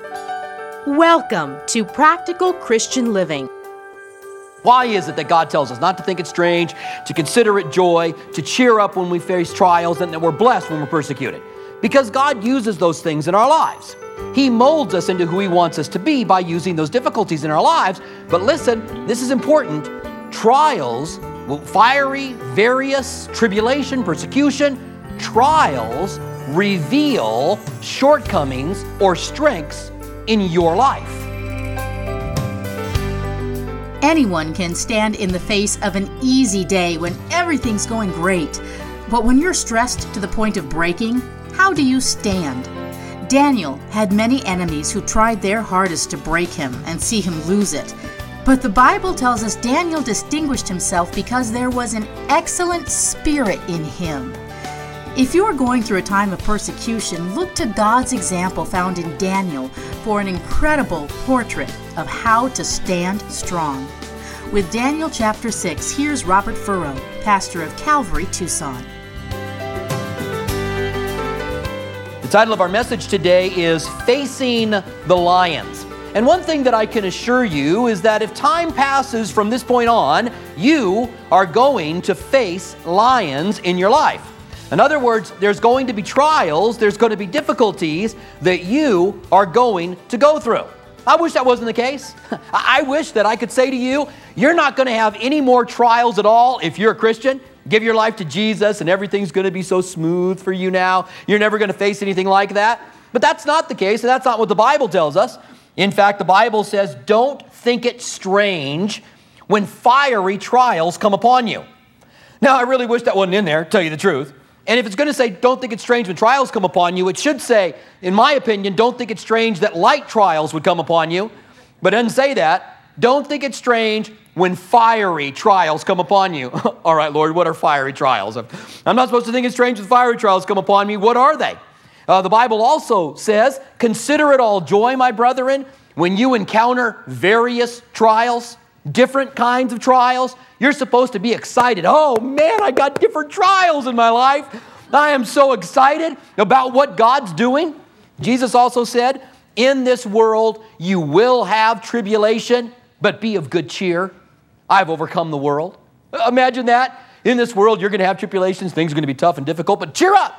Welcome to Practical Christian Living. Why is it that God tells us not to think it strange, to consider it joy, to cheer up when we face trials, and that we're blessed when we're persecuted? Because God uses those things in our lives. He molds us into who He wants us to be by using those difficulties in our lives. But listen, this is important. Trials, fiery, various, tribulation, persecution, trials reveal shortcomings or strengths in your life. Anyone can stand in the face of an easy day when everything's going great. But when you're stressed to the point of breaking, how do you stand? Daniel had many enemies who tried their hardest to break him and see him lose it. But the Bible tells us Daniel distinguished himself because there was an excellent spirit in him. If you're going through a time of persecution, look to God's example found in Daniel for an incredible portrait of how to stand strong. With Daniel chapter 6, here's Robert Furrow, pastor of Calvary, Tucson. The title of our message today is Facing the Lions. And one thing that I can assure you is that if time passes from this point on, you are going to face lions in your life. In other words, there's going to be trials, there's going to be difficulties that you are going to go through. I wish that wasn't the case. I wish that I could say to you, you're not going to have any more trials at all if you're a Christian. Give your life to Jesus and everything's going to be so smooth for you now. You're never going to face anything like that. But that's not the case, and that's not what the Bible tells us. In fact, the Bible says, don't think it strange when fiery trials come upon you. Now, I really wish that wasn't in there, to tell you the truth. And if it's going to say, don't think it's strange when trials come upon you, it should say, in my opinion, don't think it's strange that light trials would come upon you. But it doesn't say that. Don't think it's strange when fiery trials come upon you. All right, Lord, what are fiery trials? I'm not supposed to think it's strange when fiery trials come upon me. What are they? The Bible also says, consider it all joy, my brethren, when you encounter various trials, different kinds of trials. You're supposed to be excited. Oh man, I got different trials in my life. I am so excited about what God's doing. Jesus also said, in this world you will have tribulation, but be of good cheer. I've overcome the world. Imagine that. In this world you're going to have tribulations. Things are going to be tough and difficult, but cheer up.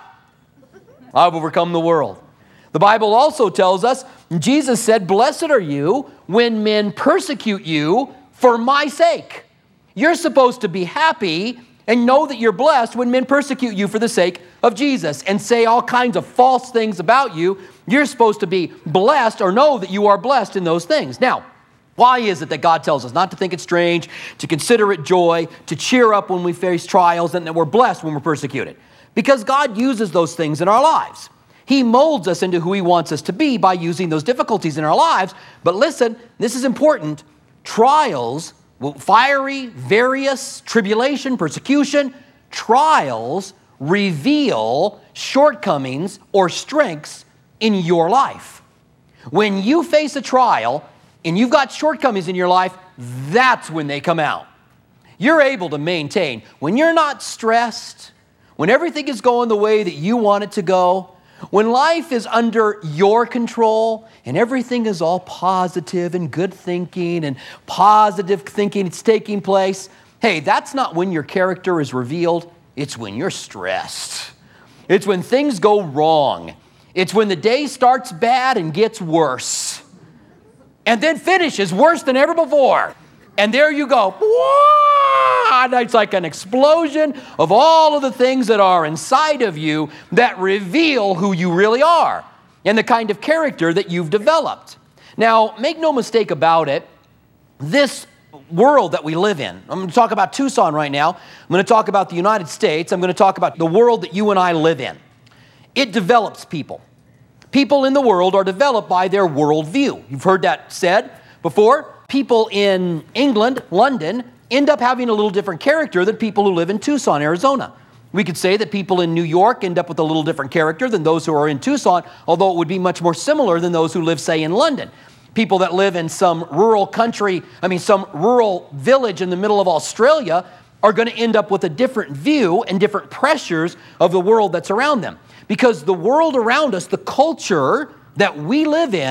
I've overcome the world. The Bible also tells us, Jesus said, blessed are you when men persecute you for my sake. You're supposed to be happy and know that you're blessed when men persecute you for the sake of Jesus and say all kinds of false things about you. You're supposed to be blessed or know that you are blessed in those things. Now, why is it that God tells us not to think it strange, to consider it joy, to cheer up when we face trials, and that we're blessed when we're persecuted? Because God uses those things in our lives. He molds us into who He wants us to be by using those difficulties in our lives. But listen, this is important. Trials, fiery, various, tribulation, persecution, trials reveal shortcomings or strengths in your life. When you face a trial and you've got shortcomings in your life, that's when they come out. You're able to maintain. When you're not stressed, when everything is going the way that you want it to go, when life is under your control and everything is all positive and good thinking and positive thinking it's taking place, hey, that's not when your character is revealed. It's when you're stressed. It's when things go wrong. It's when the day starts bad and gets worse and then finishes worse than ever before. And there you go. It's like an explosion of all of the things that are inside of you that reveal who you really are and the kind of character that you've developed. Now, make no mistake about it, this world that we live in, I'm going to talk about Tucson right now. I'm going to talk about the United States. I'm going to talk about the world that you and I live in. It develops people. People in the world are developed by their worldview. You've heard that said before. People in England, London, end up having a little different character than people who live in Tucson, Arizona. We could say that people in New York end up with a little different character than those who are in Tucson, although it would be much more similar than those who live, say, in London. People that live in some rural some rural village in the middle of Australia are going to end up with a different view and different pressures of the world that's around them. Because the world around us, the culture that we live in,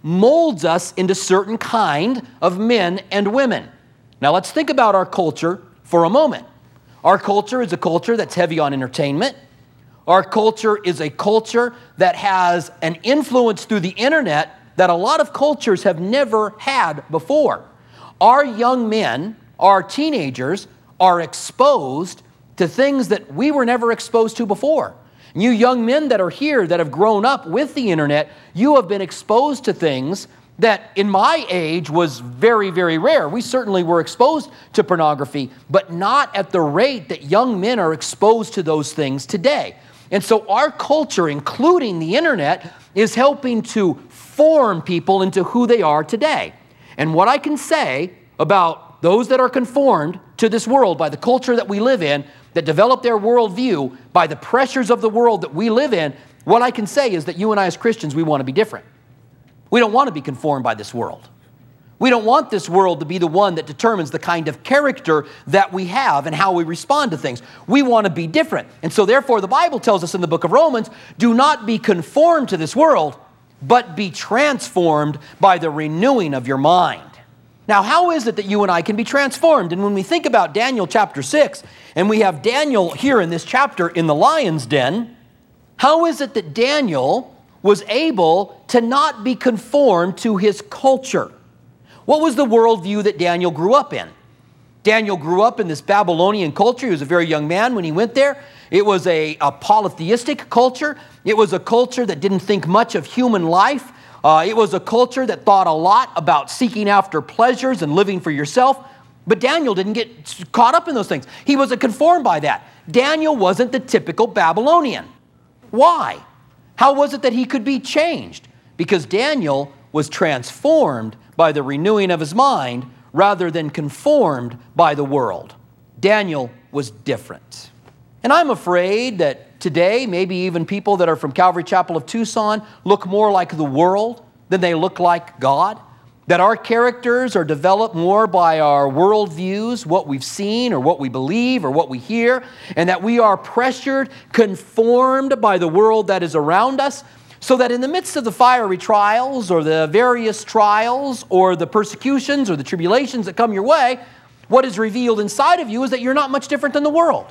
molds us into certain kind of men and women. Now let's think about our culture for a moment. Our culture is a culture that's heavy on entertainment. Our culture is a culture that has an influence through the internet that a lot of cultures have never had before. Our young men, our teenagers, are exposed to things that we were never exposed to before. You young men that are here that have grown up with the internet, you have been exposed to things that in my age was very, very rare. We certainly were exposed to pornography, but not at the rate that young men are exposed to those things today. And so our culture, including the internet, is helping to form people into who they are today. And what I can say about those that are conformed to this world by the culture that we live in, that develop their worldview by the pressures of the world that we live in, what I can say is that you and I as Christians, we want to be different. We don't want to be conformed by this world. We don't want this world to be the one that determines the kind of character that we have and how we respond to things. We want to be different. And so therefore, the Bible tells us in the book of Romans, do not be conformed to this world, but be transformed by the renewing of your mind. Now, how is it that you and I can be transformed? And when we think about Daniel chapter 6, and we have Daniel here in this chapter in the lion's den, how is it that Daniel was able to not be conformed to his culture? What was the worldview that Daniel grew up in? Daniel grew up in this Babylonian culture. He was a very young man when he went there. It was a polytheistic culture. It was a culture that didn't think much of human life. It was a culture that thought a lot about seeking after pleasures and living for yourself. But Daniel didn't get caught up in those things. He wasn't conformed by that. Daniel wasn't the typical Babylonian. Why? How was it that he could be changed? Because Daniel was transformed by the renewing of his mind rather than conformed by the world. Daniel was different. And I'm afraid that today, maybe even people that are from Calvary Chapel of Tucson look more like the world than they look like God. That our characters are developed more by our worldviews, what we've seen or what we believe or what we hear, and that we are pressured, conformed by the world that is around us, so that in the midst of the fiery trials or the various trials or the persecutions or the tribulations that come your way, what is revealed inside of you is that you're not much different than the world.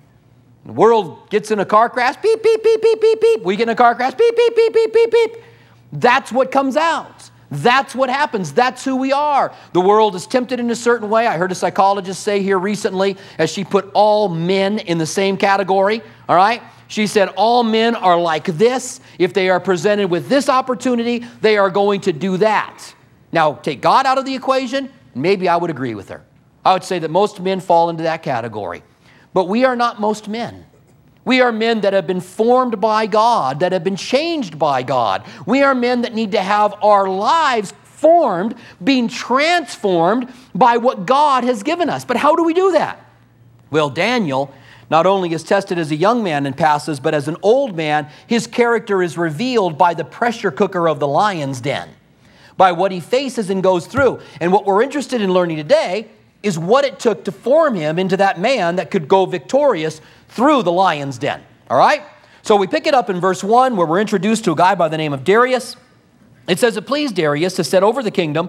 The world gets in a car crash, beep, beep, beep, beep, beep, beep. We get in a car crash, beep, beep, beep, beep, beep, beep. That's what comes out. That's what happens. That's who we are. The world is tempted in a certain way. I heard a psychologist say here recently, as she put all men in the same category, all right? She said all men are like this. If they are presented with this opportunity, they are going to do that. Now, take God out of the equation, maybe I would agree with her. I would say that most men fall into that category. But we are not most men. We are men that have been formed by God, that have been changed by God. We are men that need to have our lives formed, being transformed by what God has given us. But how do we do that? Well, Daniel not only is tested as a young man and passes, but as an old man, his character is revealed by the pressure cooker of the lion's den, by what he faces and goes through. And what we're interested in learning today is what it took to form him into that man that could go victorious through the lion's den. All right? So we pick it up in verse 1 where we're introduced to a guy by the name of Darius. It says, it pleased Darius to set over the kingdom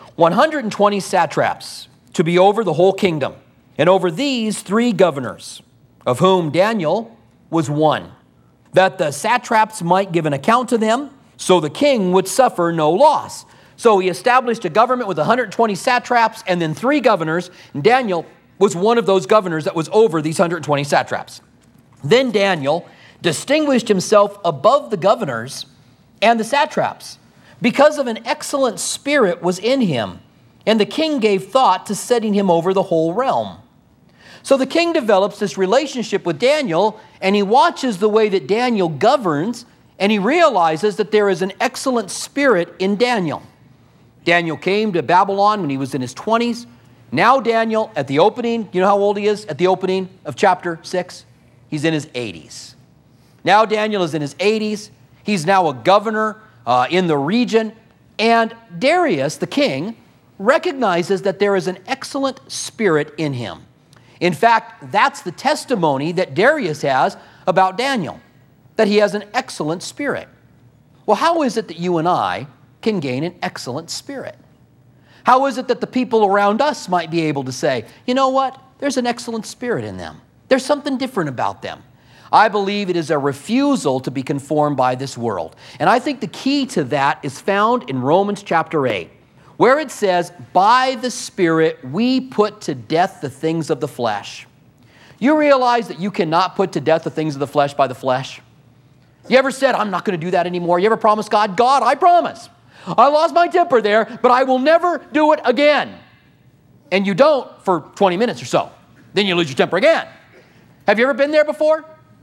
120 satraps to be over the whole kingdom, and over these 3 governors, of whom Daniel was one, that the satraps might give an account to them, so the king would suffer no loss. So he established a government with 120 satraps and then 3 governors. And Daniel was one of those governors that was over these 120 satraps. Then Daniel distinguished himself above the governors and the satraps because of an excellent spirit was in him. And the king gave thought to setting him over the whole realm. So the king develops this relationship with Daniel, and he watches the way that Daniel governs, and he realizes that there is an excellent spirit in Daniel. Daniel came to Babylon when he was in his 20s. Now Daniel, at the opening, you know how old he is? At the opening of chapter 6? He's in his 80s. Now Daniel is in his 80s. He's now a governor in the region. And Darius, the king, recognizes that there is an excellent spirit in him. In fact, that's the testimony that Darius has about Daniel, that he has an excellent spirit. Well, how is it that you and I can gain an excellent spirit? How is it that the people around us might be able to say, you know what? There's an excellent spirit in them. There's something different about them. I believe it is a refusal to be conformed by this world. And I think the key to that is found in Romans chapter 8, where it says, by the Spirit we put to death the things of the flesh. You realize that you cannot put to death the things of the flesh by the flesh? You ever said, I'm not going to do that anymore? You ever promised God, God, I promise. I lost my temper there, but I will never do it again. And you don't for 20 minutes or so. Then you lose your temper again. Have you ever been there before?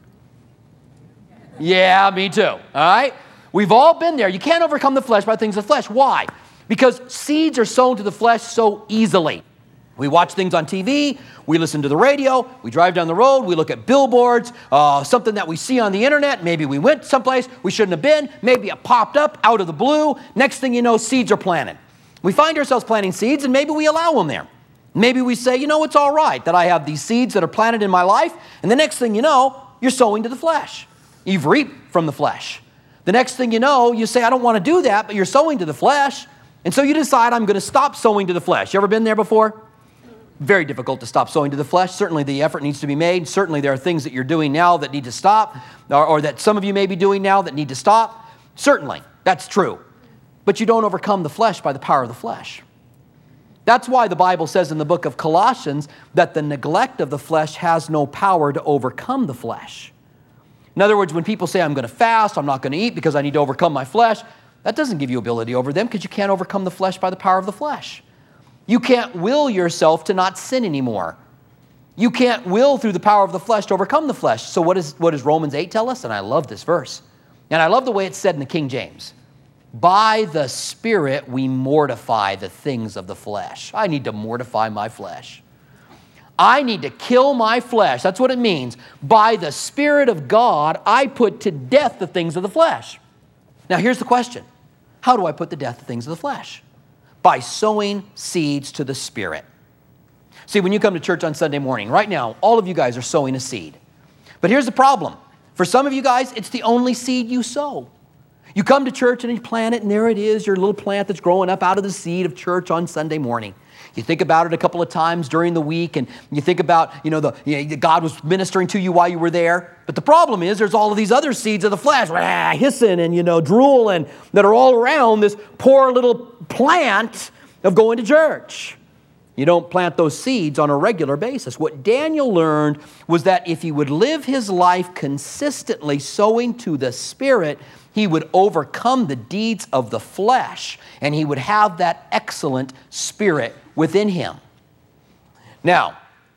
Yeah, me too. All right? We've all been there. You can't overcome the flesh by things of the flesh. Why? Because seeds are sown to the flesh so easily. We watch things on TV, we listen to the radio, we drive down the road, we look at billboards, something that we see on the internet, maybe we went someplace we shouldn't have been, maybe it popped up out of the blue. Next thing you know, seeds are planted. We find ourselves planting seeds and maybe we allow them there. Maybe we say, you know, it's all right that I have these seeds that are planted in my life, and the next thing you know, you're sowing to the flesh. You've reaped from the flesh. The next thing you know, you say, I don't want to do that, but you're sowing to the flesh. And so you decide, I'm going to stop sowing to the flesh. You ever been there before? Very difficult to stop sowing to the flesh. Certainly the effort needs to be made. Certainly there are things that you're doing now that need to stop, or that some of you may be doing now that need to stop. Certainly, that's true. But you don't overcome the flesh by the power of the flesh. That's why the Bible says in the book of Colossians that the neglect of the flesh has no power to overcome the flesh. In other words, when people say, I'm going to fast, I'm not going to eat because I need to overcome my flesh, that doesn't give you ability over them because you can't overcome the flesh by the power of the flesh. You can't will yourself to not sin anymore. You can't will through the power of the flesh to overcome the flesh. So what does Romans 8 tell us? And I love this verse. And I love the way it's said in the King James. By the Spirit we mortify the things of the flesh. I need to mortify my flesh. I need to kill my flesh. That's what it means. By the Spirit of God, I put to death the things of the flesh. Now, here's the question. How do I put to death the things of the flesh? By sowing seeds to the Spirit. See, when you come to church on Sunday morning, right now, all of you guys are sowing a seed. But here's the problem. For some of you guys, it's the only seed you sow. You come to church and you plant it, and there it is, your little plant that's growing up out of the seed of church on Sunday morning. You think about it a couple of times during the week, and you think about, God was ministering to you while you were there. But the problem is there's all of these other seeds of the flesh, hissing and, drooling, that are all around this poor little plant of going to church. You don't plant those seeds on a regular basis. What Daniel learned was that if he would live his life consistently sowing to the Spirit, he would overcome the deeds of the flesh, and he would have that excellent spirit within him. Now,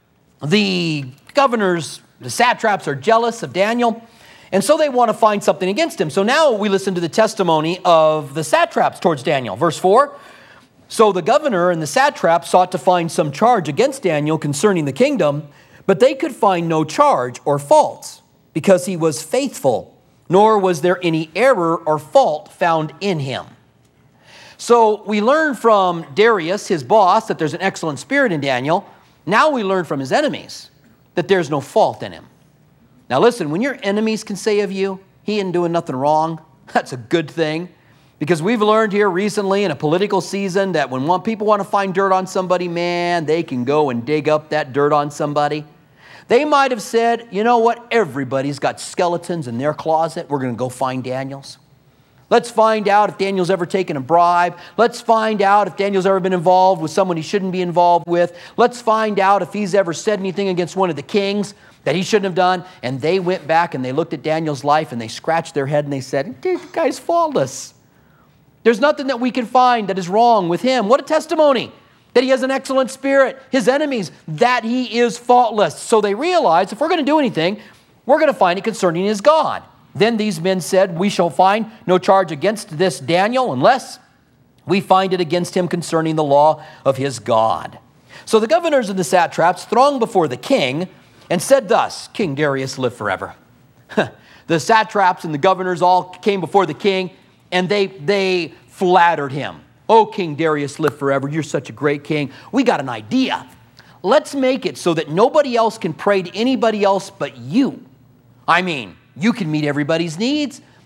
the governors, the satraps, are jealous of Daniel, and so they want to find something against him. So now we listen to the testimony of the satraps towards Daniel. Verse 4, so the governor and the satraps sought to find some charge against Daniel concerning the kingdom, but they could find no charge or fault, because he was faithful, nor was there any error or fault found in him. So we learn from Darius, his boss, that there's an excellent spirit in Daniel. Now we learn from his enemies that there's no fault in him. Now listen, when your enemies can say of you, he ain't doing nothing wrong, that's a good thing. Because we've learned here recently in a political season that when people want to find dirt on somebody, man, they can go and dig up that dirt on somebody. They might have said, you know what, everybody's got skeletons in their closet. We're going to go find Daniel's. Let's find out if Daniel's ever taken a bribe. Let's find out if Daniel's ever been involved with someone he shouldn't be involved with. Let's find out if he's ever said anything against one of the kings that he shouldn't have done. And they went back and they looked at Daniel's life and they scratched their head and they said, this guy's faultless. There's nothing that we can find that is wrong with him. What a testimony that he has an excellent spirit. His enemies, that he is faultless. So they realized if we're going to do anything, we're going to find it concerning his God. Then these men said, we shall find no charge against this Daniel unless we find it against him concerning the law of his God. So the governors and the satraps thronged before the king and said thus, King Darius, live forever. The satraps and the governors all came before the king and they flattered him. Oh, King Darius, live forever. You're such a great king. We got an idea. Let's make it so that nobody else can pray to anybody else but you. I mean, you can meet everybody's needs.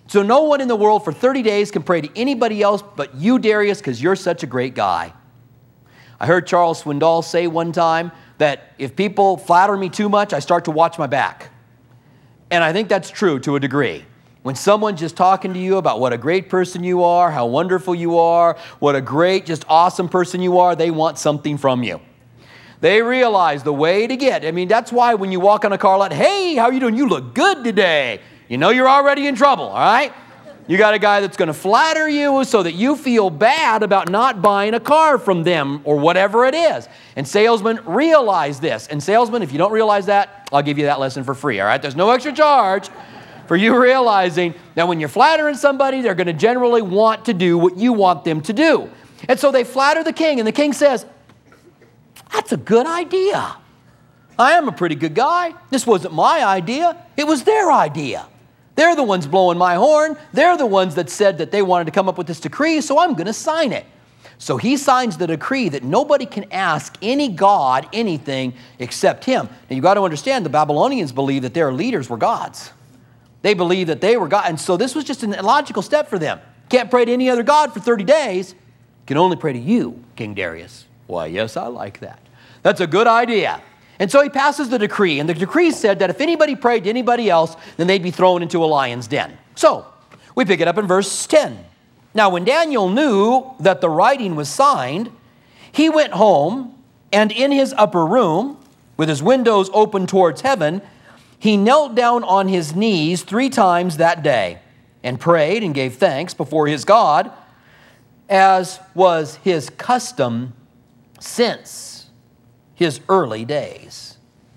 So no one in the world for 30 days can pray to anybody else but you, Darius, because you're such a great guy. I heard Charles Swindoll say one time that if people flatter me too much, I start to watch my back. And I think that's true to a degree. When someone's just talking to you about what a great person you are, how wonderful you are, what a great, just awesome person you are, they want something from you. They realize the way to get. I mean, that's why when you walk on a car lot, hey, how are you doing? You look good today. You know you're already in trouble, all right? You got a guy that's going to flatter you so that you feel bad about not buying a car from them or whatever it is. And salesmen realize this. And salesmen, if you don't realize that, I'll give you that lesson for free, all right? There's no extra charge for you realizing that when you're flattering somebody, they're going to generally want to do what you want them to do. And so they flatter the king, and the king says, that's a good idea. I am a pretty good guy. This wasn't my idea. It was their idea. They're the ones blowing my horn. They're the ones that said that they wanted to come up with this decree, so I'm going to sign it. So he signs the decree that nobody can ask any god anything except him. Now you've got to understand, the Babylonians believed that their leaders were gods. They believed that they were God. And so this was just a logical step for them. Can't pray to any other god for 30 days. Can only pray to you, King Darius. Why, yes, I like that. That's a good idea. And so he passes the decree. And the decree said that if anybody prayed to anybody else, then they'd be thrown into a lion's den. So we pick it up in verse 10. Now, when Daniel knew that the writing was signed, he went home, and in his upper room, with his windows open towards heaven, he knelt down on his knees 3 times that day and prayed and gave thanks before his God, as was his custom since his early days.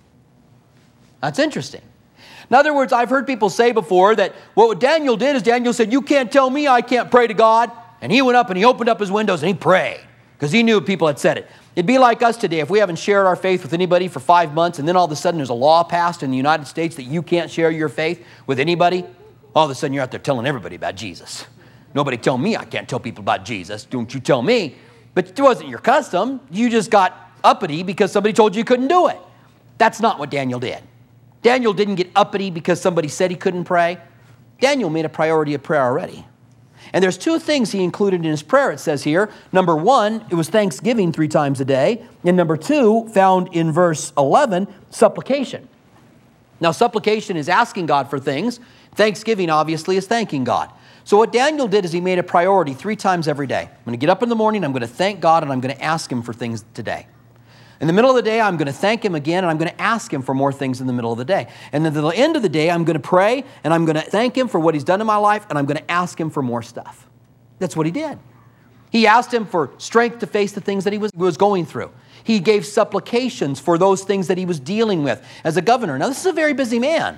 That's interesting. In other words, I've heard people say before that what Daniel did is Daniel said, you can't tell me I can't pray to God. And he went up and he opened up his windows and he prayed because he knew people had said it. It'd be like us today if we haven't shared our faith with anybody for 5 months and then all of a sudden there's a law passed in the United States that you can't share your faith with anybody. All of a sudden you're out there telling everybody about Jesus. Nobody tell me I can't tell people about Jesus. Don't you tell me. But it wasn't your custom. You just got uppity because somebody told you you couldn't do it. That's not what Daniel did. Daniel didn't get uppity because somebody said he couldn't pray. Daniel made a priority of prayer already. And there's 2 things he included in his prayer, it says here. Number 1, it was thanksgiving 3 times a day. And number 2, found in verse 11, supplication. Now, supplication is asking God for things. Thanksgiving, obviously, is thanking God. So what Daniel did is he made a priority 3 times every day. I'm going to get up in the morning, I'm going to thank God, and I'm going to ask him for things today. In the middle of the day, I'm going to thank him again, and I'm going to ask him for more things in the middle of the day. And then at the end of the day, I'm going to pray, and I'm going to thank him for what he's done in my life, and I'm going to ask him for more stuff. That's what he did. He asked him for strength to face the things that he was going through. He gave supplications for those things that he was dealing with as a governor. Now, this is a very busy man.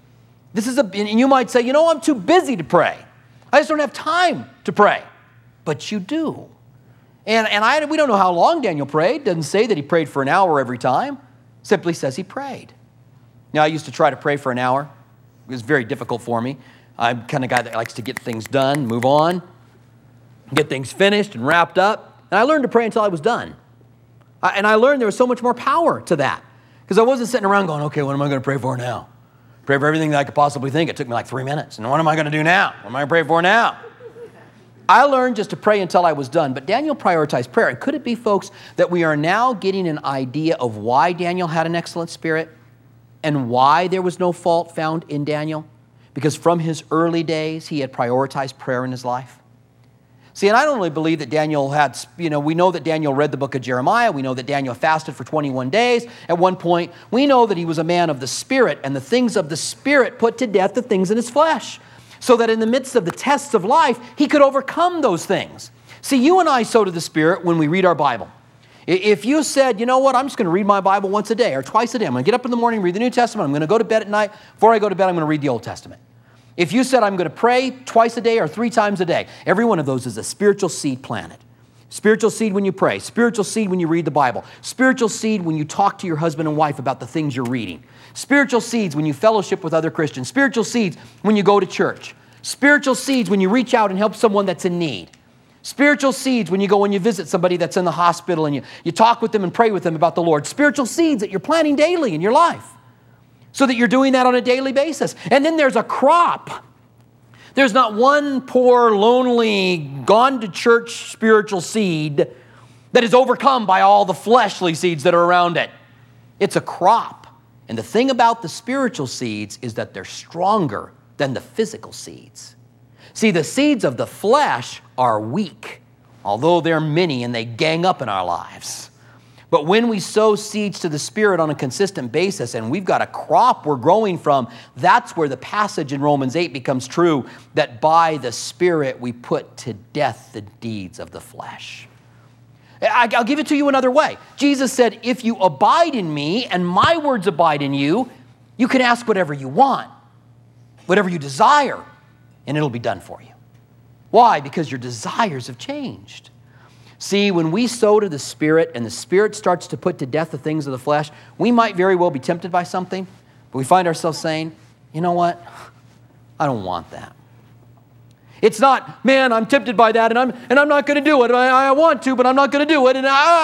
And you might say, you know, I'm too busy to pray. I just don't have time to pray. But you do. And we don't know how long Daniel prayed. Doesn't say that he prayed for an hour every time. Simply says he prayed. Now, I used to try to pray for an hour. It was very difficult for me. I'm the kind of guy that likes to get things done, move on, get things finished and wrapped up. And I learned to pray until I was done. And I learned there was so much more power to that. Because I wasn't sitting around going, okay, what am I going to pray for now? Pray for everything that I could possibly think. It took me like 3 minutes. And what am I going to do now? What am I going to pray for now? I learned just to pray until I was done, but Daniel prioritized prayer. And could it be, folks, that we are now getting an idea of why Daniel had an excellent spirit and why there was no fault found in Daniel? Because from his early days, he had prioritized prayer in his life. See, and I don't really believe that Daniel had, we know that Daniel read the book of Jeremiah. We know that Daniel fasted for 21 days. At one point, we know that he was a man of the Spirit, and the things of the Spirit put to death the things in his flesh, so that in the midst of the tests of life, he could overcome those things. See, you and I sow to the Spirit when we read our Bible. If you said, you know what, I'm just going to read my Bible once a day or twice a day. I'm going to get up in the morning, read the New Testament. I'm going to go to bed at night. Before I go to bed, I'm going to read the Old Testament. If you said, I'm going to pray twice a day or 3 times a day, every one of those is a spiritual seed planted. Spiritual seed when you pray. Spiritual seed when you read the Bible. Spiritual seed when you talk to your husband and wife about the things you're reading. Spiritual seeds when you fellowship with other Christians. Spiritual seeds when you go to church. Spiritual seeds when you reach out and help someone that's in need. Spiritual seeds when you go and you visit somebody that's in the hospital and you talk with them and pray with them about the Lord. Spiritual seeds that you're planting daily in your life so that you're doing that on a daily basis. And then there's a crop There's not one poor, lonely, gone-to-church spiritual seed that is overcome by all the fleshly seeds that are around it. It's a crop. And the thing about the spiritual seeds is that they're stronger than the physical seeds. See, the seeds of the flesh are weak, although they're many and they gang up in our lives. But when we sow seeds to the Spirit on a consistent basis and we've got a crop we're growing from, that's where the passage in Romans 8 becomes true, that by the Spirit we put to death the deeds of the flesh. I'll give it to you another way. Jesus said, if you abide in me and my words abide in you, you can ask whatever you want, whatever you desire, and it'll be done for you. Why? Because your desires have changed. See, when we sow to the Spirit and the Spirit starts to put to death the things of the flesh, we might very well be tempted by something, but we find ourselves saying, you know what? I don't want that. It's not, man, I'm tempted by that and I'm not going to do it. I want to, but I'm not going to do it. And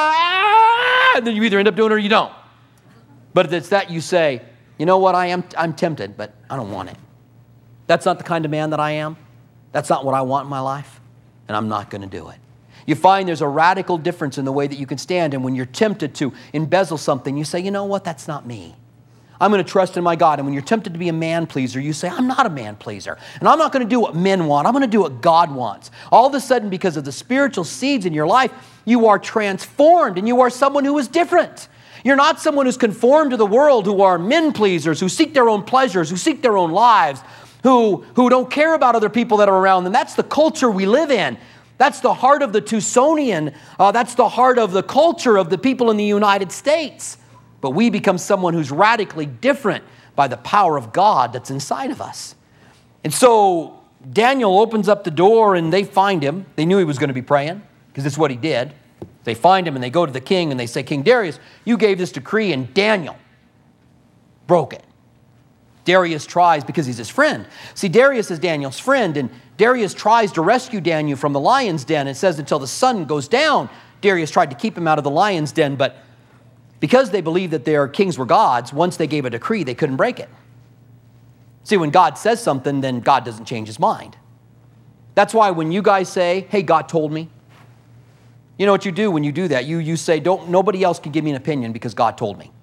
then you either end up doing it or you don't. But it's that you say, you know what? I'm tempted, but I don't want it. That's not the kind of man that I am. That's not what I want in my life, and I'm not going to do it. You find there's a radical difference in the way that you can stand, and when you're tempted to embezzle something, you say, you know what, that's not me. I'm going to trust in my God. And when you're tempted to be a man pleaser, you say, I'm not a man pleaser, and I'm not going to do what men want. I'm going to do what God wants. All of a sudden, because of the spiritual seeds in your life, you are transformed, and you are someone who is different. You're not someone who's conformed to the world, who are men pleasers, who seek their own pleasures, who seek their own lives, who don't care about other people that are around them. That's the culture we live in. That's the heart of the Tucsonian. That's the heart of the culture of the people in the United States. But we become someone who's radically different by the power of God that's inside of us. And so Daniel opens up the door and they find him. They knew he was going to be praying because that's what he did. They find him and they go to the king and they say, King Darius, you gave this decree and Daniel broke it. Darius tries, because he's his friend. See, Darius is Daniel's friend, and Darius tries to rescue Daniel from the lion's den. It says until the sun goes down, Darius tried to keep him out of the lion's den, but because they believed that their kings were gods, once they gave a decree, they couldn't break it. See, when God says something, then God doesn't change his mind. That's why when you guys say, hey, God told me, you know what you do when you do that? You say, nobody else can give me an opinion because God told me.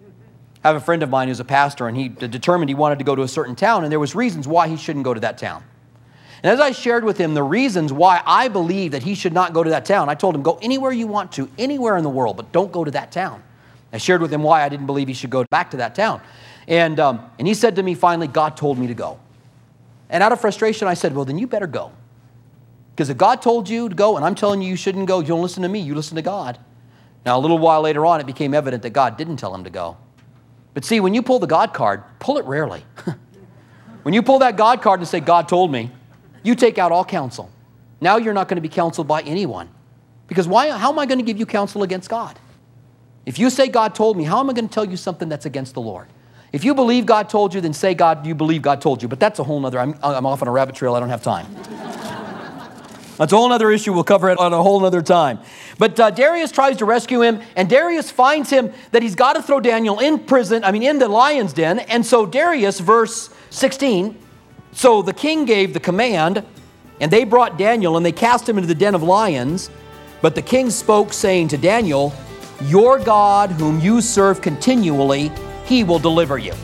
I have a friend of mine who's a pastor, and he determined he wanted to go to a certain town, and there was reasons why he shouldn't go to that town. And as I shared with him the reasons why I believe that he should not go to that town, I told him, go anywhere you want to, anywhere in the world, but don't go to that town. I shared with him why I didn't believe he should go back to that town. And he said to me finally, God told me to go. And out of frustration, I said, well, then you better go. Because if God told you to go, and I'm telling you you shouldn't go, you don't listen to me, you listen to God. Now, a little while later on, it became evident that God didn't tell him to go. But see, when you pull the God card, pull it rarely. When you pull that God card and say, God told me, you take out all counsel. Now you're not going to be counseled by anyone. Because how am I going to give you counsel against God? If you say God told me, how am I going to tell you something that's against the Lord? If you believe God told you, then say you believe God told you. But that's a whole nother, I'm off on a rabbit trail, I don't have time. That's a whole other issue. We'll cover it on a whole other time. But Darius tries to rescue him, and Darius finds him that he's got to throw Daniel in the lion's den. And so Darius, verse 16, so the king gave the command, and they brought Daniel, and they cast him into the den of lions. But the king spoke, saying to Daniel, your God, whom you serve continually, he will deliver you.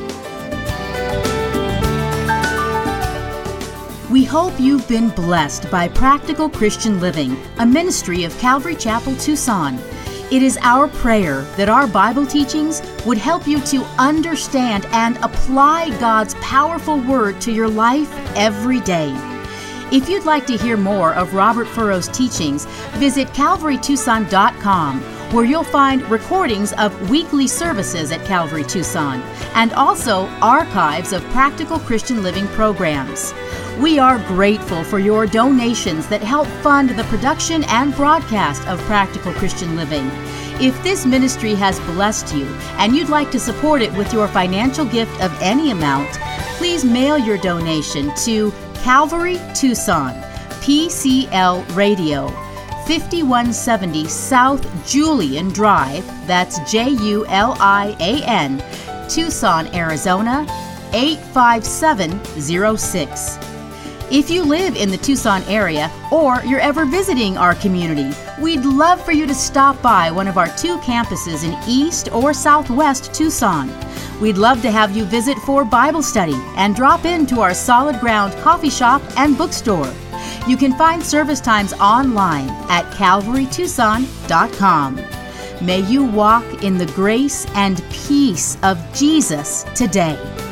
We hope you've been blessed by Practical Christian Living, a ministry of Calvary Chapel, Tucson. It is our prayer that our Bible teachings would help you to understand and apply God's powerful word to your life every day. If you'd like to hear more of Robert Furrow's teachings, visit CalvaryTucson.com, where you'll find recordings of weekly services at Calvary Tucson and also archives of Practical Christian Living programs. We are grateful for your donations that help fund the production and broadcast of Practical Christian Living. If this ministry has blessed you and you'd like to support it with your financial gift of any amount, please mail your donation to Calvary Tucson, PCL Radio, 5170 South Julian Drive, that's Julian, Tucson, Arizona, 85706. If you live in the Tucson area or you're ever visiting our community, we'd love for you to stop by one of our 2 campuses in East or Southwest Tucson. We'd love to have you visit for Bible study and drop into our Solid Ground coffee shop and bookstore. You can find service times online at calvarytucson.com. May you walk in the grace and peace of Jesus today.